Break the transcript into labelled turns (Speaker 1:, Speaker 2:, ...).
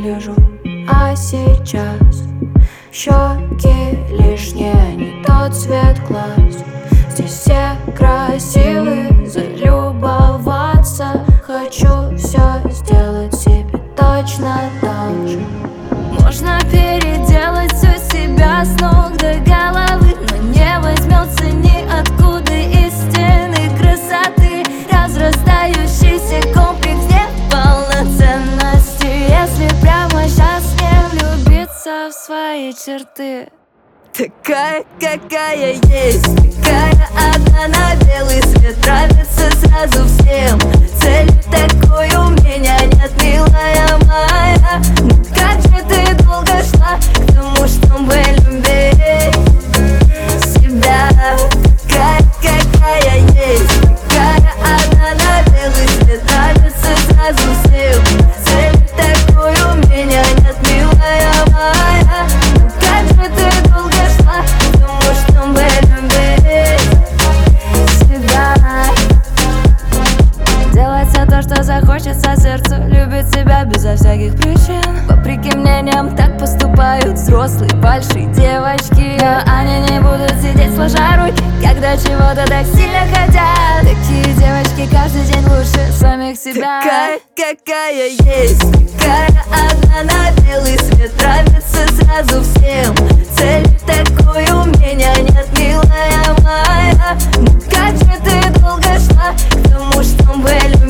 Speaker 1: выгляжу. А сейчас щеки лишние, не тот цвет глаз. Здесь все красивые, залюбоваться. Хочу все сделать себе точно так же. Можно переделать все себя с ног до головы, но не возьмется ниоткуда истинной красоты. Разрастающийся комплекс неполноценности, если прямо сейчас не влюбиться в свои черты.
Speaker 2: Такая, какая есть, такая одна на белый свет. Нравится сразу всем, цели такой у меня нет, милая моя. Но как же ты долго шла к тому, чтобы любить себя. Такая, какая есть, такая одна на белый свет. Нравится сразу всем, цели такой у меня нет, милая моя. Но как же ты долго шла к тому, чтобы любить себя.
Speaker 1: Делать все то, что захочется сердцу, любить себя безо всяких причин. Вопреки мнениям так поступают взрослые большие девочки, но они не будут сидеть сложа руки, когда чего-то так сильно хотят. Такие девочки каждый день лучше самих себя.
Speaker 2: Такая, какая есть, такая одна на белый свет. Нравится сразу всем, цели такой у меня нет, милая моя. Но как же ты долго шла к тому, чтобы любить